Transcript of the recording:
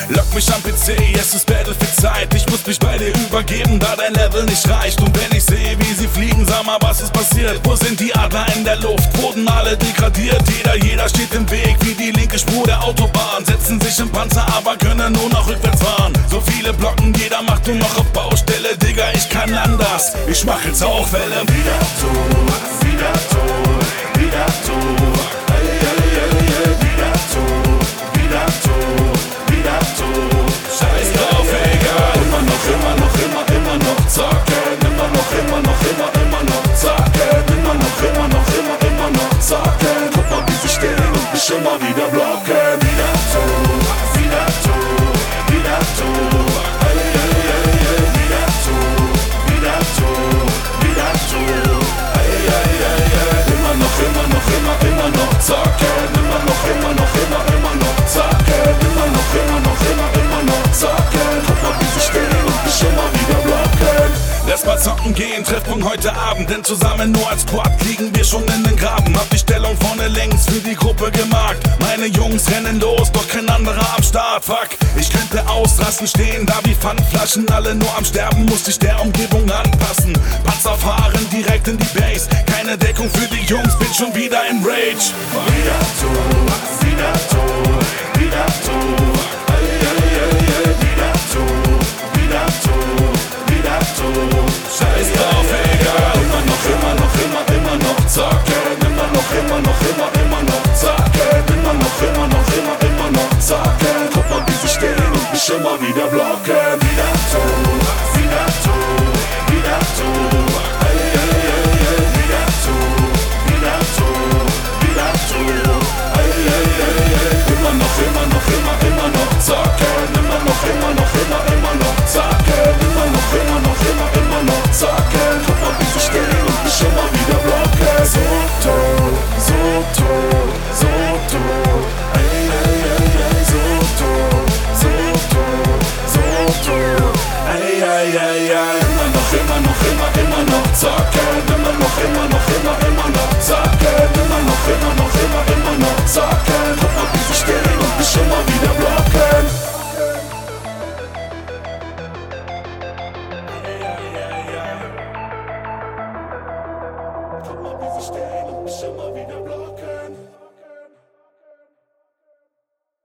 Lock mich am PC, es ist Battlefield-Zeit. Ich muss mich bei dir übergeben, da dein Level nicht reicht. Und wenn ich sehe, wie sie fliegen, sag mal, was ist passiert? Wo sind die Adler in der Luft? Wurden alle degradiert? Jeder steht im Weg, wie die linke Spur der Autobahn. Setzen sich im Panzer, aber können nur noch rückwärts fahren. So viele Blocken, jeder macht nur noch auf Baustelle. Digga, ich kann anders, ich mach jetzt auch Welle. Wieder tot, wieder tot, wieder tot. Wieder tot, wieder tot, wieder tot. Scheiß drauf, egal. Immer noch zocken. Immer noch zocken. Immer noch zocken. Guck mal, wie sie stehen und mich immer wieder blocken. Wieder tot, wieder tot, wieder tot. Wieder tot, wieder tot, wieder tot. Immer noch zocken. Immer noch zocken. Immer noch zocken. Guck mal, wie sie stehen und mich immer wieder blocken. Lass mal zocken gehen, Treffpunkt heute Abend. Denn zusammen nur als Squad liegen wir schon in den Graben. Hab die Stellung vorne längs für die Gruppe gemarkt. Meine Jungs rennen los, doch kein anderer am Start. Fuck, ich könnte ausrasten, stehen da wie Pfandflaschen. Alle nur am Sterben, muss ich der Umgebung anpassen. Panzer fahren direkt in die Base. Keine Deckung für die Jungs, bin schon wieder im Rage. Wieder tot, wieder tot, wieder tot. Wieder tot, wieder tot, wieder tot. Scheiß drauf, egal. Immer noch zocken. Immer noch zocken. Immer noch zocken. Guck mal, wie sie stehen und mich immer wieder blocken.